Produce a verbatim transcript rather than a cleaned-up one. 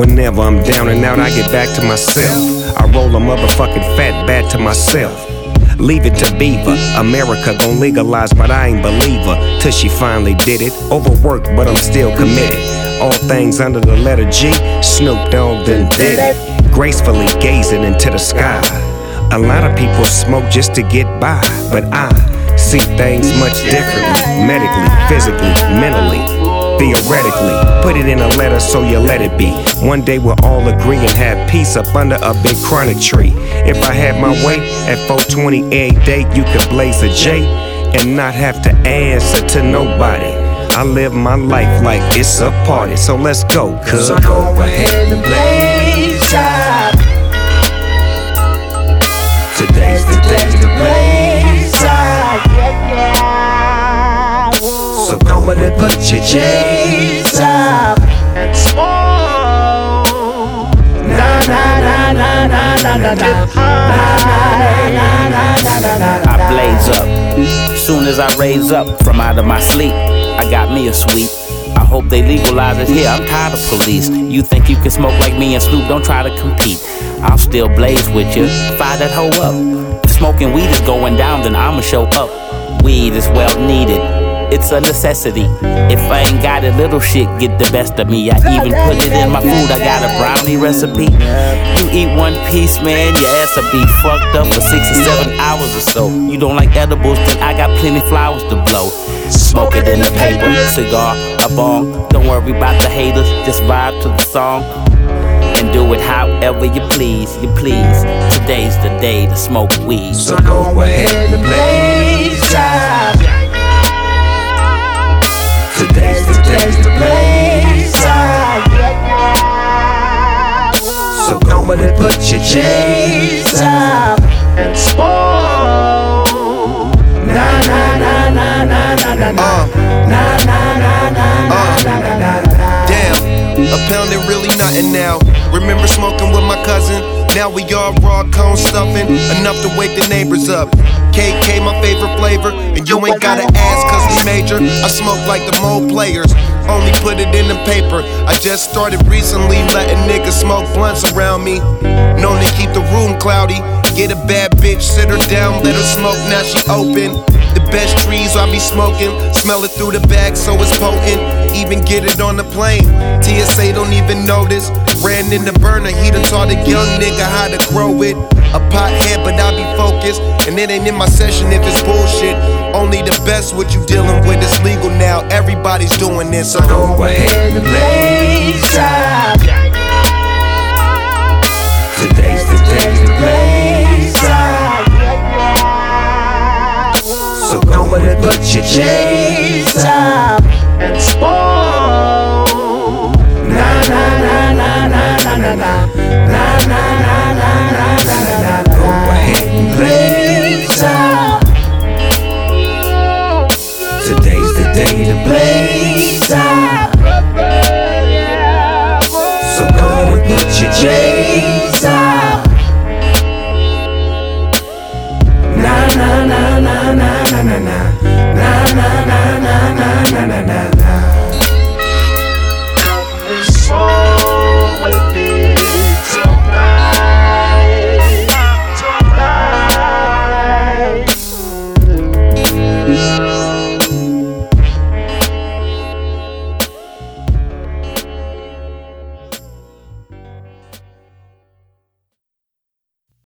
whenever I'm down and out, I get back to myself. I roll a motherfucking fat bat to myself. Leave it to Beaver. America gon' legalize, but I ain't believer. Till she finally did it. Overworked, but I'm still committed. All things under the letter G. Snoop Dogg done did it. Gracefully gazing into the sky. A lot of people smoke just to get by, but I see things much differently. Medically, physically, mentally, theoretically. Put it in a letter so you let it be. One day we'll all agree and have peace up under a big chronic tree. If I had my way, at four twenty every day you could blaze a J and not have to answer to nobody. I live my life like it's a party, so let's go, cuz. So go ahead and blaze up. Today's the day to blaze up. So go ahead and put your J's up and smoke. Na na na na na na na na. I blaze up. Soon as I raise up from out of my sleep, I got me a sweet. I hope they legalize it here, I'm tired of police. You think you can smoke like me and Snoop, don't try to compete. I'll still blaze with you, fire that hoe up. If smoking weed is going down, then I'ma show up. Weed is well needed, it's a necessity. If I ain't got it, little shit get the best of me. I even put it in my food, I got a brownie recipe. You eat one piece, man, your ass will be fucked up for six or seven hours or so. You don't like edibles, then I got plenty flowers to blow. Smoke it in the paper, cigar, a bong. Don't worry about the haters, just vibe to the song. And do it however you please, you please. Today's the day to smoke weed. So go ahead and blaze up. Today's the day to blaze up. So go ahead and put your J's up and smoke. Na na na na na na na na na na na na na na na. Damn, a pound ain't really nothing now. Remember smoking with my cousin? Now we all raw cone stuffing, enough to wake the neighbors up. K K my favorite flavor, and you ain't gotta ask cause we major. I smoke like the Mo players, only put it in the paper. I just started recently letting niggas smoke blunts around me. Known to keep the room cloudy. Get a bad bitch, sit her down, let her smoke, now she open. The best trees I be smoking, smell it through the bag so it's potent. Even get it on the plane, T S A don't even notice. Ran in the burner, he done taught a young nigga how to grow it. A pothead, but I be focused, and it ain't in my session if it's bullshit. Only the best what you dealing with is legal now, everybody's doing this. So go ahead and blaze up. Today's the day to blaze up. So go ahead and put your J's up and smoke.